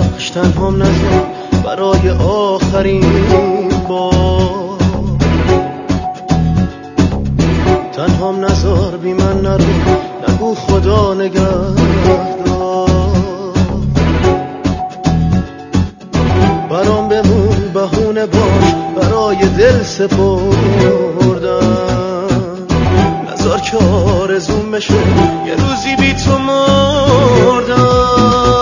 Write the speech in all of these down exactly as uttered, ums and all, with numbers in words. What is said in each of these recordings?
ببخش تنهام نذار برای آخرین بار، تنهام نذار بی من نرو، نگو خدا نگهدار، برام بمون بهونه باش برای دل سپردن، نذار که آرزوم بشه یه روزی بی تو مردم.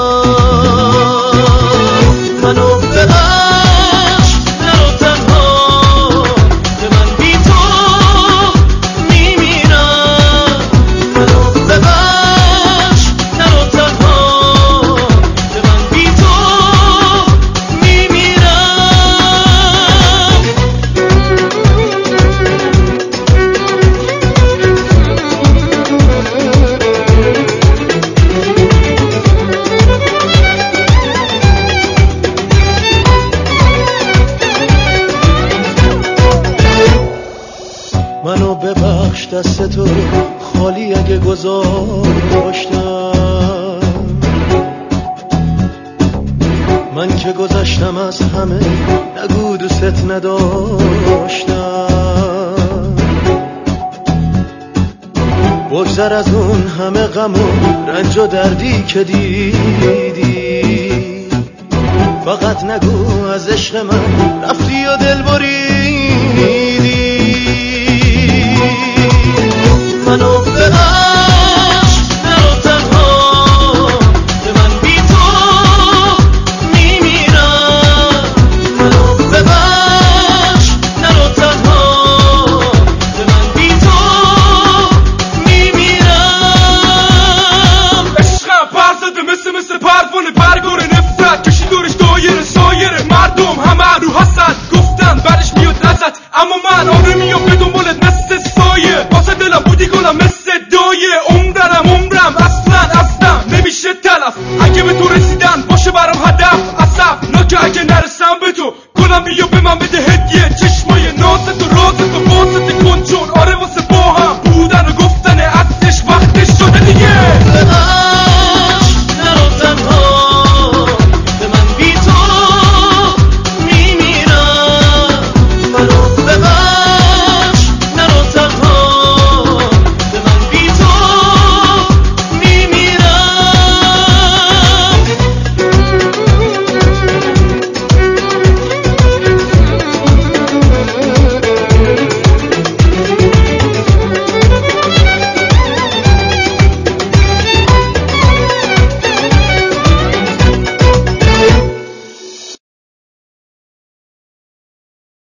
منو ببخش نرو تنها که من بی تو میمیرم، منو ببخش نرو تنها که من بی تو میمیرم. منو ببخش دست تو خالی اگه گذاشتم، من که گذشتم از همه نگو دوست نداشتم، بگذر از اون همه غم و رنج و دردی که دیدی، فقط نگو از عشق من رفتی و دل بریدی.